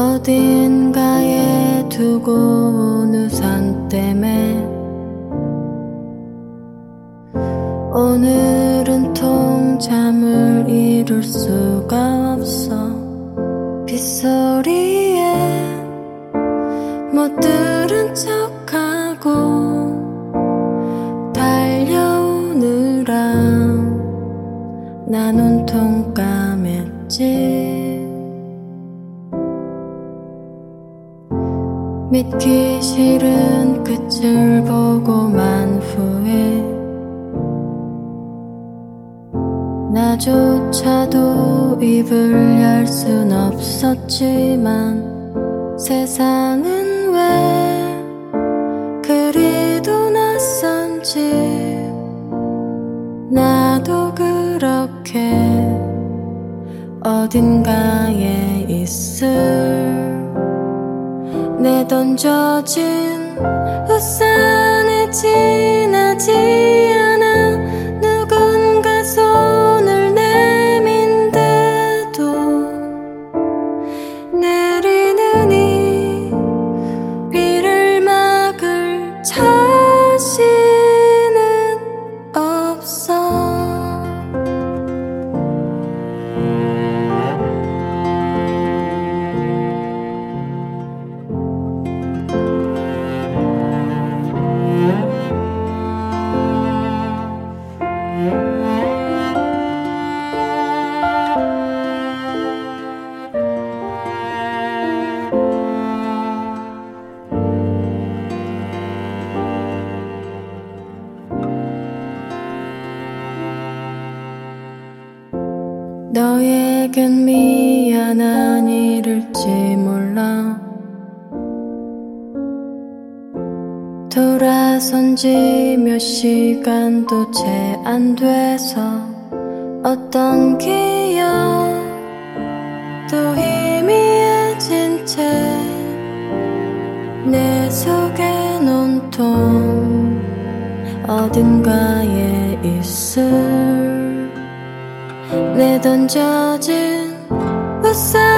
어딘가에 두고 온 우산 때문에 오늘은 통 잠을 이룰 수가 없어. 빗소리에 못 들은 척하고 달려오느라 난 온통 까맸지. 믿기 싫은 끝을 보고만 후에 나조차도 입을 열 순 없었지만 세상은 왜 그리도 낯선지. 나도 그렇게 어딘가에 있을 내 던져진 우산에 지나지 않아. 누군가 손을 내민대도 내리는 이 비를 막을 자신은 없어. 너에겐 미안한 일일지 몰라. 돌아선 지 몇 시간도 채 안 돼서 어떤 기억도 희미해진 채 내 속엔 온통 어딘가에 있을 내 던져진 우산